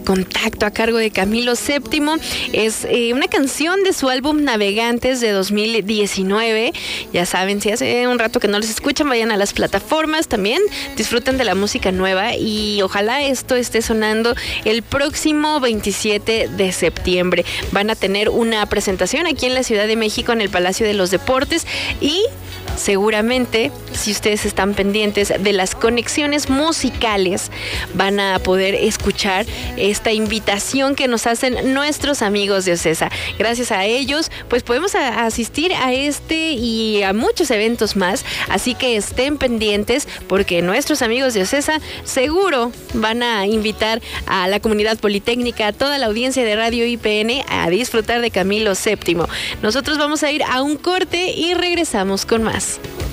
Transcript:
Contacto a cargo de Camilo VII. Es una canción de su álbum Navegantes de 2019. Ya saben, si hace un rato que no les escuchan, vayan a las plataformas también, disfruten de la música nueva y ojalá esto esté sonando el próximo 27 de septiembre. Van a tener una presentación aquí en la Ciudad de México en el Palacio de los Deportes y seguramente, si ustedes están pendientes de las conexiones musicales, van a poder escuchar esta invitación que nos hacen nuestros amigos de Ocesa. Gracias a ellos, pues podemos asistir a este y a muchos eventos más, así que estén pendientes porque nuestros amigos de Ocesa seguro van a invitar a la comunidad politécnica, a toda la audiencia de Radio IPN a disfrutar de Camilo VII. Nosotros vamos a ir a un corte y regresamos con más.